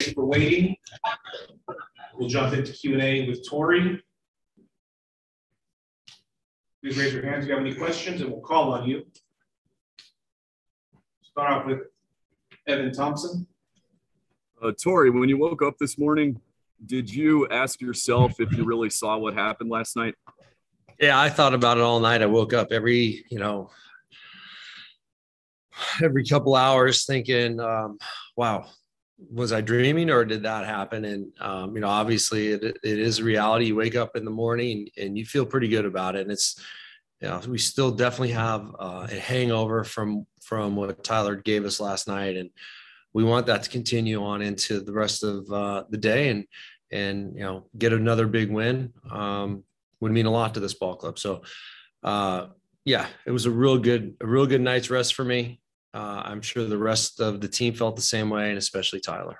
For waiting. We'll jump into Q&A with Tori. Please raise your hands if you have any questions, and we'll call on you. Start off with Evan Thompson. Tori, when you woke up this morning, did you ask yourself if you really saw what happened last night? Yeah, I thought about it all night. I woke up every couple hours thinking, wow, was I dreaming or did that happen? And, obviously it is a reality. You wake up in the morning and you feel pretty good about it. And it's, we still definitely have a hangover from what Tyler gave us last night. And we want that to continue on into the rest of the day and get another big win would mean a lot to this ball club. So, yeah, it was a real good night's rest for me. I'm sure the rest of the team felt the same way, and especially Tyler.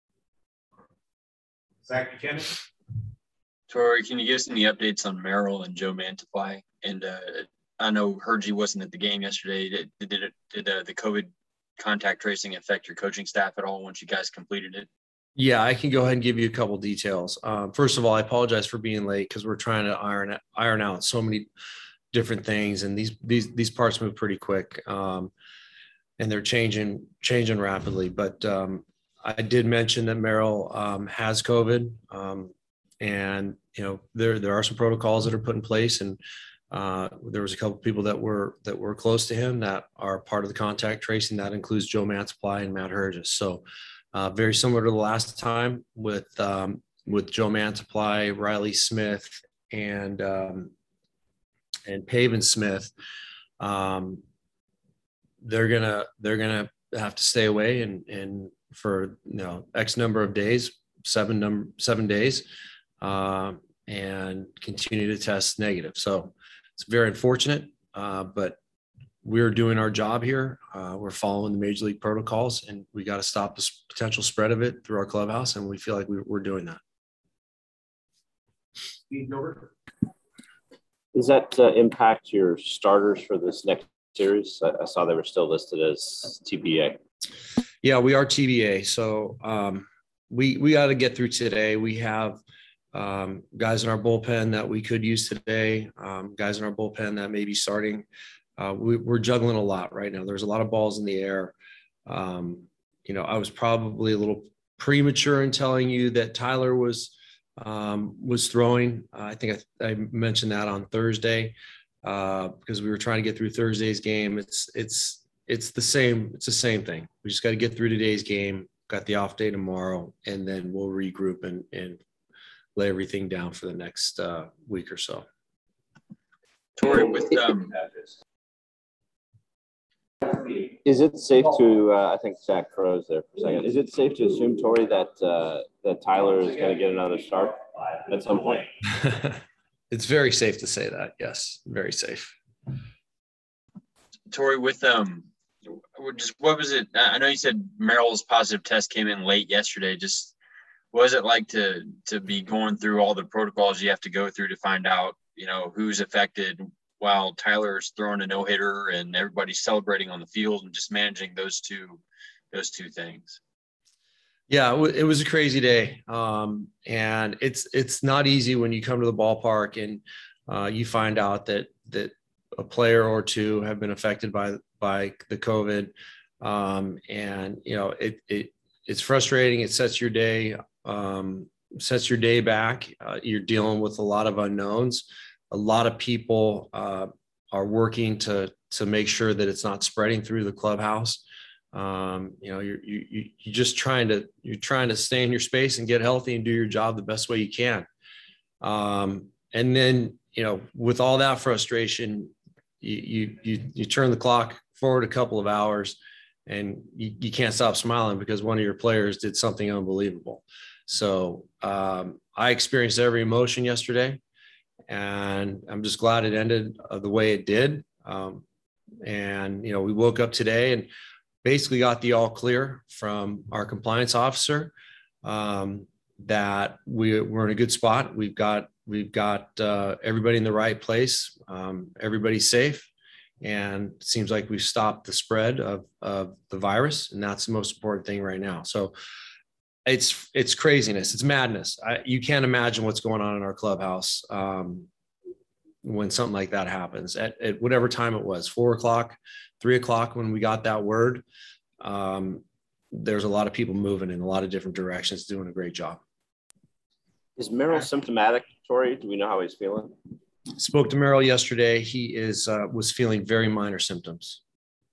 Zach Buchanan. Tori, can you give us any updates on Merrill and Joe Mantiply? And I know Hergy wasn't at the game yesterday. Did the COVID contact tracing affect your coaching staff at all once you guys completed it? Yeah, I can go ahead and give you a couple details. First of all, I apologize for being late because we're trying to iron out so many different things, and these parts move pretty quick. And they're changing rapidly. But I did mention that Merrill has COVID, and there are some protocols that are put in place, and there was a couple of people that were close to him that are part of the contact tracing. That includes Joe Mantiply and Matt Hergis. So very similar to the last time with Joe Mantiply, Riley Smith, and Paven Smith. They're gonna have to stay away and for X number of days, 7 days, and continue to test negative. So it's very unfortunate, but we're doing our job here. We're following the major league protocols, and we got to stop the potential spread of it through our clubhouse, and we feel like we're doing that. Steve Gilbert. Does that impact your starters for this next series? I saw they were still listed as TBA. Yeah, we are TBA. So we got to get through today. We have guys in our bullpen that we could use today, guys in our bullpen that may be starting. We're juggling a lot right now. There's a lot of balls in the air. I was probably a little premature in telling you that Tyler was throwing. I think I mentioned that on Thursday. Because we were trying to get through Thursday's game. It's the same thing. We just got to get through today's game, got the off day tomorrow, and then we'll regroup and lay everything down for the next week or so. Tori, with is it safe to I think Zach froze there for a second. Is it safe to assume, Tori, that Tyler is going to get another start at some point? It's very safe to say that. Yes, very safe. Tori, with just what was it? I know you said Merrill's positive test came in late yesterday. Just what was it like to be going through all the protocols you have to go through to find out, who's affected while Tyler's throwing a no-hitter and everybody's celebrating on the field, and just managing those two things? Yeah, it was a crazy day. And it's not easy when you come to the ballpark and you find out that a player or two have been affected by the COVID. And it's frustrating. It sets your day back. You're dealing with a lot of unknowns. A lot of people are working to make sure that it's not spreading through the clubhouse. You're just trying to stay in your space and get healthy and do your job the best way you can. And then, with all that frustration, you turn the clock forward a couple of hours and you can't stop smiling because one of your players did something unbelievable. So, I experienced every emotion yesterday, and I'm just glad it ended the way it did. And we woke up today and basically got the all clear from our compliance officer that we're in a good spot. We've got everybody in the right place. Everybody's safe, and it seems like we've stopped the spread of the virus, and that's the most important thing right now. So it's craziness. It's madness. You can't imagine what's going on in our clubhouse when something like that happens at whatever time it was, 4 o'clock, 3 o'clock, when we got that word. There's a lot of people moving in a lot of different directions, doing a great job. Is Merrill symptomatic, Tori? Do we know how he's feeling? Spoke to Merrill yesterday. He was feeling very minor symptoms.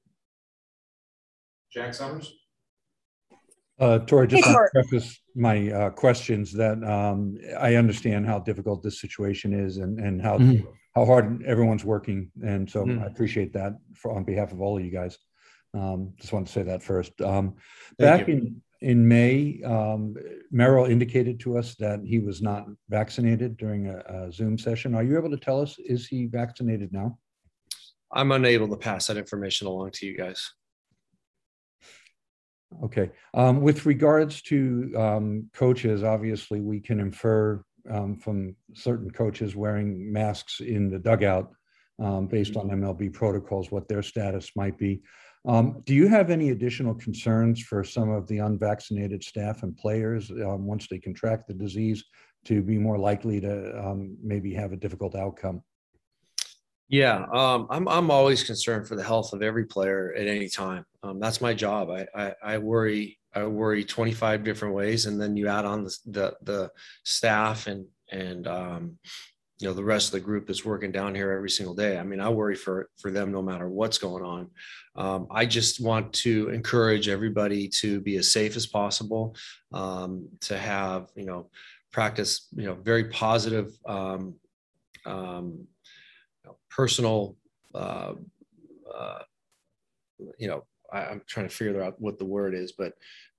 Jack Summers? Tori, just to preface my questions that I understand how difficult this situation is and how hard everyone's working. And so I appreciate that on behalf of all of you guys. Just want to say that first. Back in May, Merrill indicated to us that he was not vaccinated during a Zoom session. Are you able to tell us, is he vaccinated now? I'm unable to pass that information along to you guys. Okay. With regards to coaches, obviously we can infer from certain coaches wearing masks in the dugout based on MLB protocols what their status might be. Do you have any additional concerns for some of the unvaccinated staff and players once they contract the disease to be more likely to maybe have a difficult outcome? Yeah, I'm always concerned for the health of every player at any time. That's my job. I worry 25 different ways, and then you add on the staff and the rest of the group that's working down here every single day. I mean, I worry for them no matter what's going on. I just want to encourage everybody to be as safe as possible, to have practice very positive personal, I'm trying to figure out what the word is, but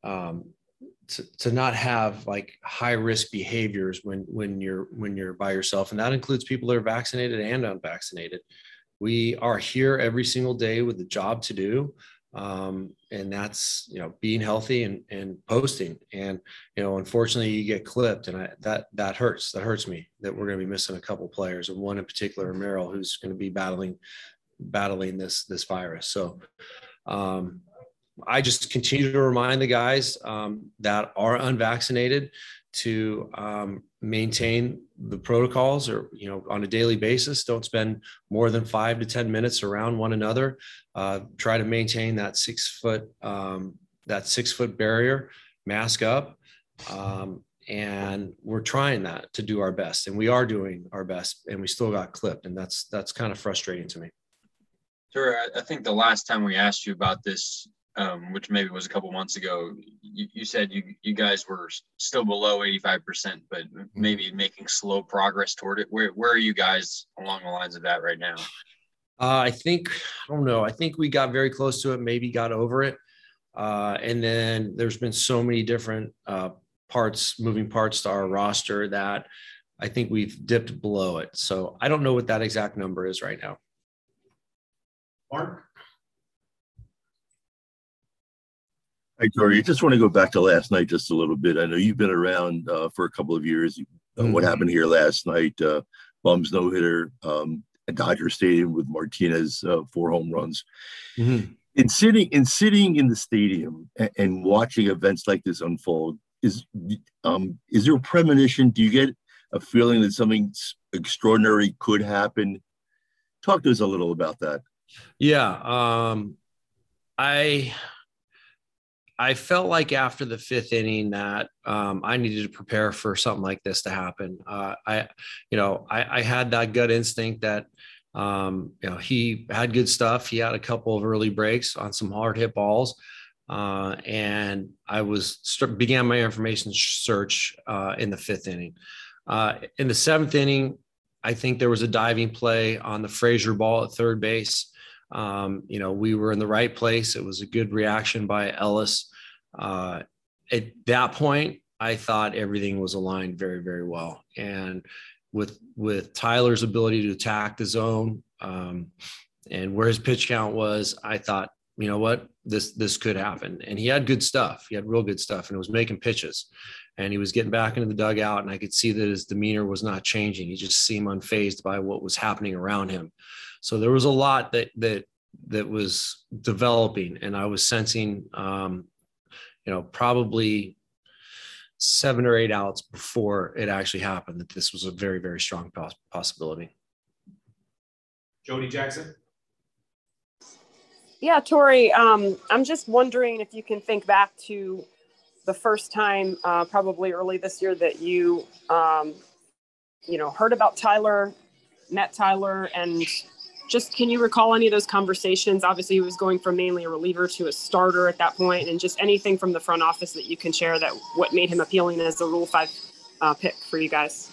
to not have like high risk behaviors when you're by yourself. And that includes people that are vaccinated and unvaccinated. We are here every single day with a job to do. And that's, being healthy and posting. And, unfortunately you get clipped, and that hurts. That hurts me that we're going to be missing a couple players, and one in particular, Merrill, who's going to be battling this virus. So, I just continue to remind the guys that are unvaccinated to maintain the protocols, or on a daily basis. Don't spend more than 5 to 10 minutes around one another. Try to maintain that 6 foot barrier, mask up, and we're trying that to do our best, and we are doing our best, and we still got clipped, and that's kind of frustrating to me. Sure. I think the last time we asked you about this, which maybe was a couple months ago, you said you guys were still below 85%, but maybe making slow progress toward it. Where are you guys along the lines of that right now? I don't know. I think we got very close to it, maybe got over it. And then there's been so many different moving parts to our roster that I think we've dipped below it. So I don't know what that exact number is right now. Mark? Hi, Tori. I just want to go back to last night just a little bit. I know you've been around for a couple of years. What happened here last night? Bums no-hitter at Dodger Stadium with Martinez 4 home runs. Mm-hmm. In sitting in the stadium and watching events like this unfold, is there a premonition? Do you get a feeling that something extraordinary could happen? Talk to us a little about that. Yeah, I felt like after the 5th inning that I needed to prepare for something like this to happen. I had that gut instinct that he had good stuff. He had a couple of early breaks on some hard hit balls, and I began my information search in the 5th inning. In the 7th inning, I think there was a diving play on the Frazier ball at third base. We were in the right place. It was a good reaction by Ellis. At that point, I thought everything was aligned very, very well. And with Tyler's ability to attack the zone and where his pitch count was, I thought, you know what, this could happen. And he had good stuff. He had real good stuff, and it was making pitches. And he was getting back into the dugout, and I could see that his demeanor was not changing. He just seemed unfazed by what was happening around him. So there was a lot that was developing, and I was sensing, probably 7 or 8 outs before it actually happened that this was a very, very strong possibility. Jody Jackson. Yeah, Tori, I'm just wondering if you can think back to the first time, probably early this year, that you heard about Tyler, met Tyler, and just can you recall any of those conversations? Obviously, he was going from mainly a reliever to a starter at that point, and just anything from the front office that you can share that what made him appealing as a Rule 5 pick for you guys.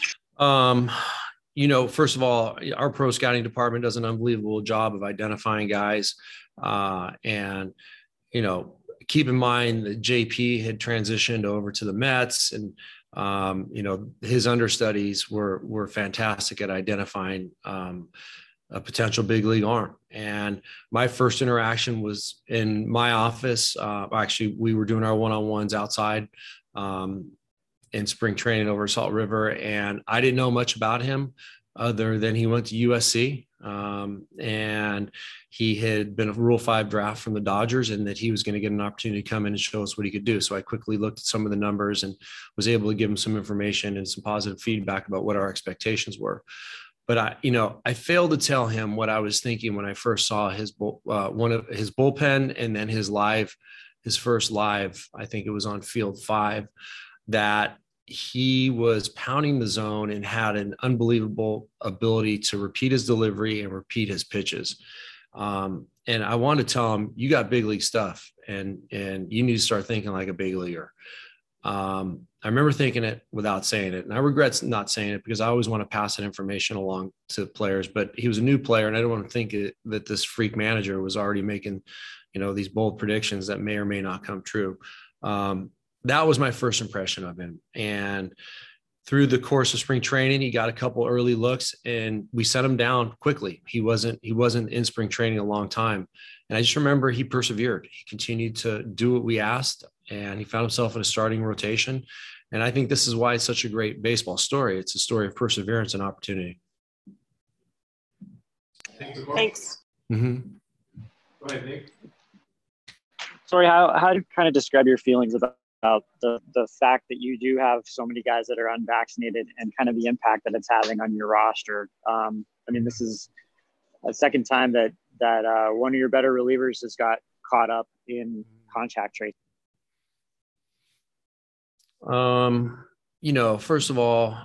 First of all, our pro scouting department does an unbelievable job of identifying guys. And keep in mind that JP had transitioned over to the Mets, and, his understudies were fantastic at identifying a potential big league arm. And my first interaction was in my office. Actually, we were doing our one-on-ones outside in spring training over Salt River. And I didn't know much about him other than he went to USC. And he had been a Rule 5 draft from the Dodgers, and that he was going to get an opportunity to come in and show us what he could do. So I quickly looked at some of the numbers and was able to give him some information and some positive feedback about what our expectations were. But I failed to tell him what I was thinking when I first saw his one of his bullpen, and then his first live, I think it was on Field 5, that he was pounding the zone and had an unbelievable ability to repeat his delivery and repeat his pitches. And I wanted to tell him, you got big league stuff, and you need to start thinking like a big leaguer. I remember thinking it without saying it, and I regret not saying it because I always want to pass that information along to players, but he was a new player, and I don't want to think that this freak manager was already making, these bold predictions that may or may not come true. That was my first impression of him. And through the course of spring training, he got a couple early looks, and we set him down quickly. He wasn't in spring training a long time. And I just remember he persevered. He continued to do what we asked, and he found himself in a starting rotation. And I think this is why it's such a great baseball story. It's a story of perseverance and opportunity. Thanks. Mm-hmm. Go ahead, Nick. Sorry, how do you kind of describe your feelings about the fact that you do have so many guys that are unvaccinated, and kind of the impact that it's having on your roster? This is a second time that one of your better relievers has got caught up in contact tracing. First of all,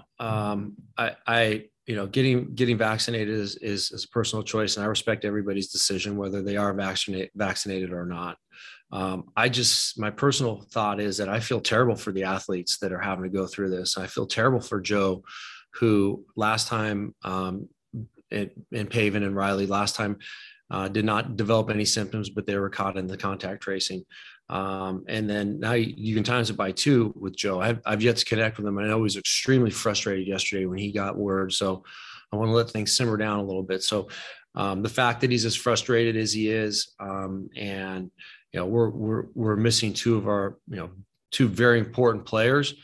getting vaccinated is a personal choice, and I respect everybody's decision, whether they are vaccinated or not. My personal thought is that I feel terrible for the athletes that are having to go through this. I feel terrible for Joe, who last time, in Pavin and Riley last time, did not develop any symptoms, but they were caught in the contact tracing. And then now you can times it by 2 with Joe. I've yet to connect with him. And I know he was extremely frustrated yesterday when he got word. So I want to let things simmer down a little bit. So the fact that he's as frustrated as he is, and we're missing 2 of our 2 very important players.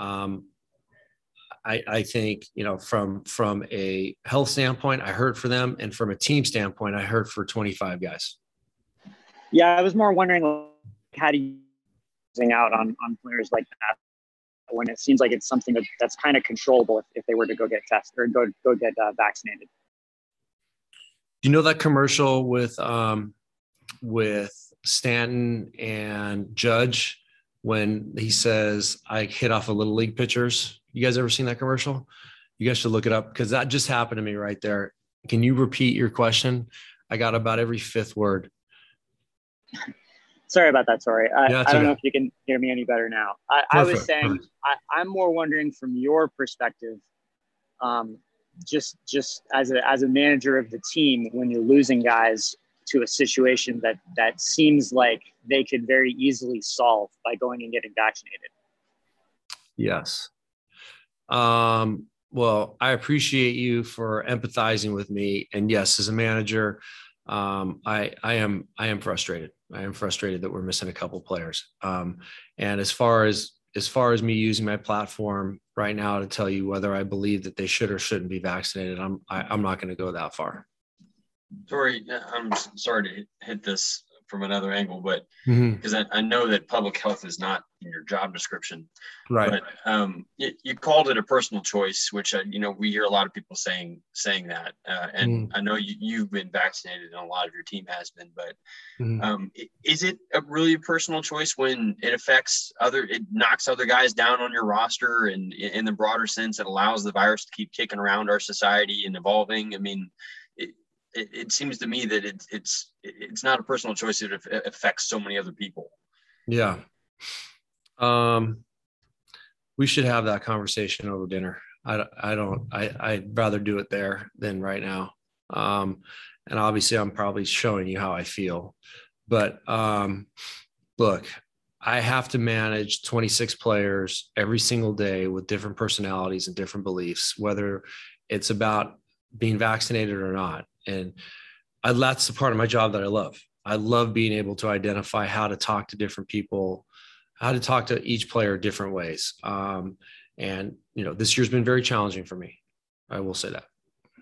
I think from a health standpoint, I hurt for them, and from a team standpoint, I hurt for 25 guys. Yeah, I was more wondering, how do you out on players like that when it seems like it's something that's kind of controllable if they were to go get tested or go get vaccinated? You know that commercial with Stanton and Judge when he says, I hit off of little league pitchers? You guys ever seen that commercial? You guys should look it up, because that just happened to me right there. Can you repeat your question? I got about every 5th word. Sorry about that. Sorry. I don't okay. know if you can hear me any better now. I was saying, I'm more wondering from your perspective, just as a manager of the team, when you're losing guys to a situation that seems like they could very easily solve by going and getting vaccinated. Yes. Well, I appreciate you for empathizing with me. And yes, as a manager, I am frustrated. I am frustrated that we're missing a couple players. And as far as me using my platform right now to tell you whether I believe that they should or shouldn't be vaccinated, I'm not going to go that far. Tori, I'm sorry to hit this from another angle, but because I know that public health is not in your job description. Right. But you called it a personal choice, which we hear a lot of people saying that, and I know you've been vaccinated and a lot of your team has been, but is it a really personal choice when it knocks other guys down on your roster, and in the broader sense, it allows the virus to keep kicking around our society and evolving? I mean, it seems to me that it's not a personal choice. It affects so many other people. Yeah. We should have that conversation over dinner. I'd rather do it there than right now. And obviously I'm probably showing you how I feel, but look, I have to manage 26 players every single day with different personalities and different beliefs, whether it's about being vaccinated or not. And that's the part of my job that I love. I love being able to identify how to talk to different people, how to talk to each player different ways. And, this year's been very challenging for me. I will say that.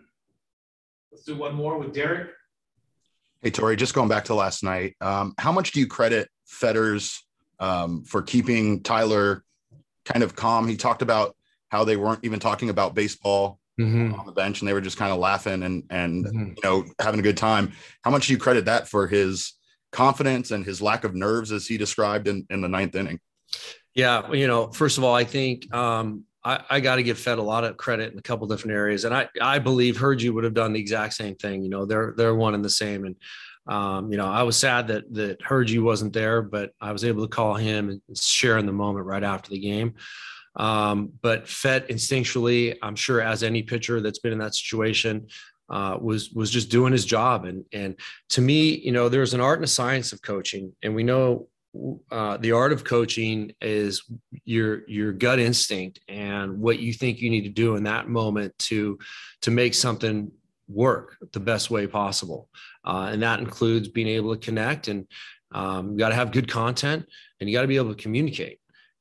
Let's do one more with Derek. Hey, Torrey, just going back to last night, how much do you credit Fetters for keeping Tyler kind of calm? He talked about how they weren't even talking about baseball on the bench, and they were just kind of laughing and having a good time. How much do you credit that for his confidence and his lack of nerves, as he described in the ninth inning? Yeah, first of all, I think I got to give Fed a lot of credit in a couple different areas, and I believe Hergy would have done the exact same thing. They're one and the same, and I was sad that Hergy wasn't there, but I was able to call him and share in the moment right after the game. But Fett instinctually, I'm sure, as any pitcher that's been in that situation, was just doing his job. And to me, there's an art and a science of coaching, and we know the art of coaching is your gut instinct and what you think you need to do in that moment to make something work the best way possible. And that includes being able to connect, and you got to have good content, and you got to be able to communicate.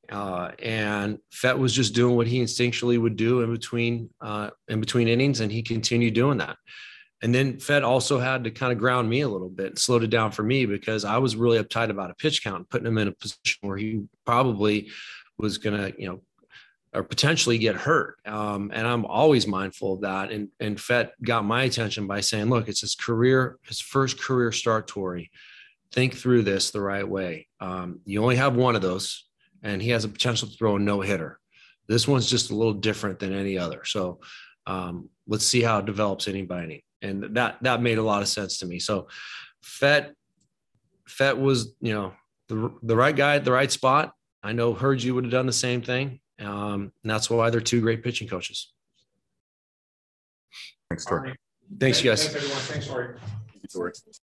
And Fett was just doing what he instinctually would do in between innings, and he continued doing that. And then Fett also had to kind of ground me a little bit and slowed it down for me, because I was really uptight about a pitch count, putting him in a position where he probably was going to, or potentially get hurt. And I'm always mindful of that. And Fett got my attention by saying, look, it's his first career start, Torrey. Think through this the right way. You only have one of those, and he has a potential to throw a no-hitter. This one's just a little different than any other. So let's see how it develops inning by inning. And that made a lot of sense to me. So Fett was, the right guy at the right spot. I know Hergy would have done the same thing. And that's why they're two great pitching coaches. Thanks, Torrey. Thanks, you guys. Thanks, everyone. Thanks, Torrey. Thank you, Torrey.